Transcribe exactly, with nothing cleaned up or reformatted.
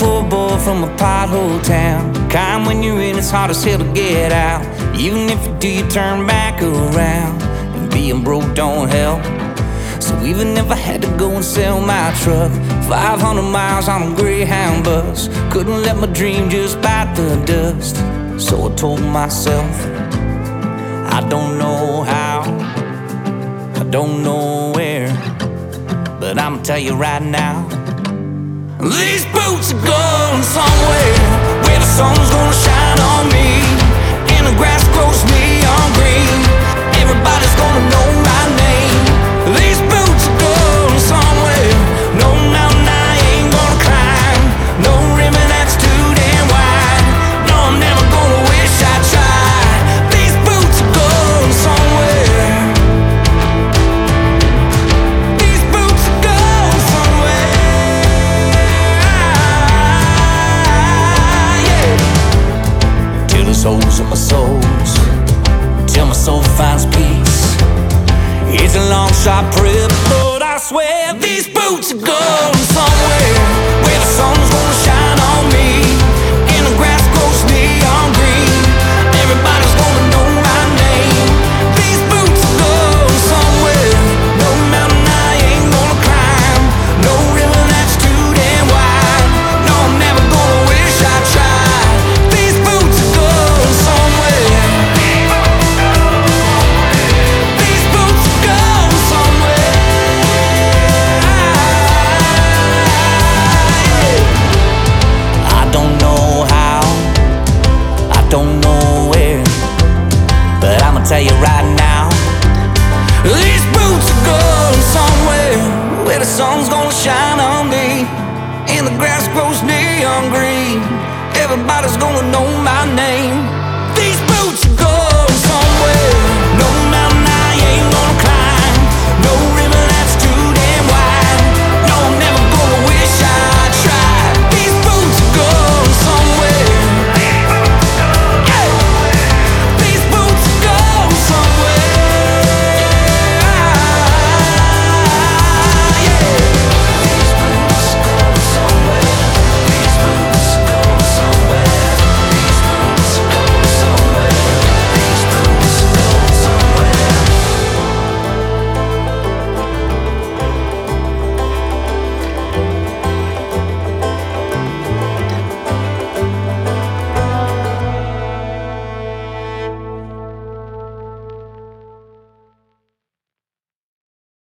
poor boy from a pothole town. Kind when you're in, it's hard as hell to get out. Even if you do, you turn back around. And being broke don't help. So even if I had to go and sell my truck, five hundred miles on a Greyhound bus, couldn't let my dream just bite the dust. So I told myself, I don't know how, I don't know where, but I'ma tell you right now, these boots are going somewhere where the sun's gonna shine on me, and the grass grows neon green. Everybody's gonna know my name. These boots are going somewhere. No mountain I ain't gonna climb, no ribbon that's too damn wide. No, I'm never gonna wish I tried. These boots are going somewhere. These boots are going somewhere. Yeah. Till there's holes in my soles, till my soul finds peace. It's a long shot trip, but I swear these boots are going somewhere where the sun's gonna shine on me, and the grass grows neon green. Everybody's gonna know my name. These boots are going somewhere. No mountain I ain't gonna climb, no river that's too damn wide. No, I'm never gonna wish I tried. These boots are going somewhere. Don't know where, but I'ma tell you right now, these boots are going somewhere where the sun's gonna shine on me, and the grass grows neon green. Everybody's gonna know my name.